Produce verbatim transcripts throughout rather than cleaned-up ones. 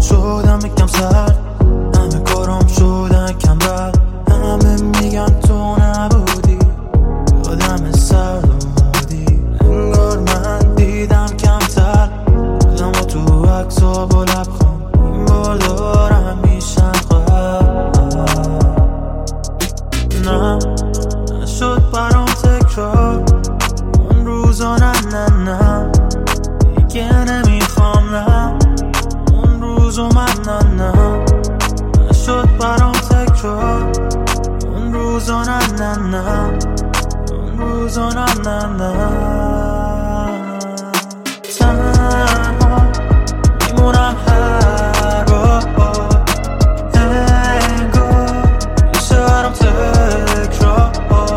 شدم یکم سرد، همه کارام شدن کم رد. همه میگن تو نبودی، یادم سرد و مودی. انگار من دیدم کمتر، خودم و تو عکس‌ها با لبخند. این بار دارم میشم خواهد. نه نشد برام تکرار اون روزا، نه نه نه دیگه نمیخوام. نه اون روزو من، نه نه نشد برام تکرار اون روزا، نه نه نه اون روزا، نه نه نه. تنها میمونم هر بار، انگار میشه برام تکرار.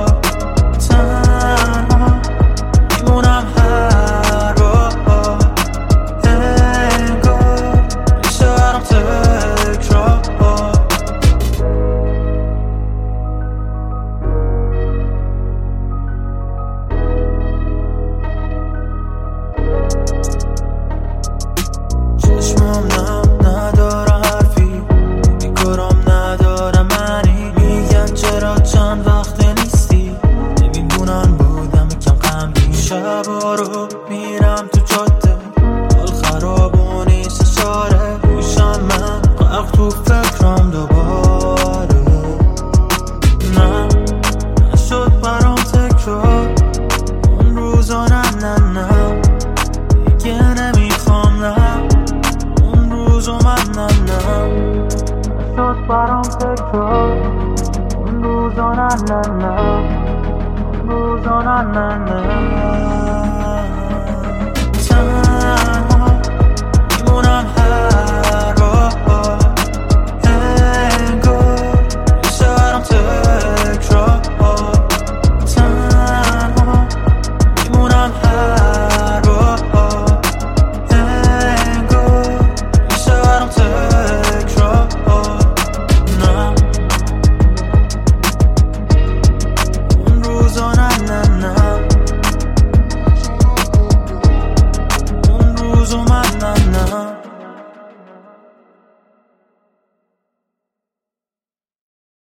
تنها میمونم هر بار، انگار میشه برام تکرار. چشمم نم نداره حرفی، بیکارم نداره معنی. میگن چرا چند وقت نیستی، نمیدونن بودم یکم غمگین. شبا رو میرم تو جاده، حال خراب و نیست اشاره. میشم من غرق تو فکرم دوباره. نه نشد برام تکرار اون روزا، نه نه نه دیگه نمیخوام. نه اون روزو من، نه نه نشد برام تکرار اون روزا، نه نه نه اون روزا، نه نه نه.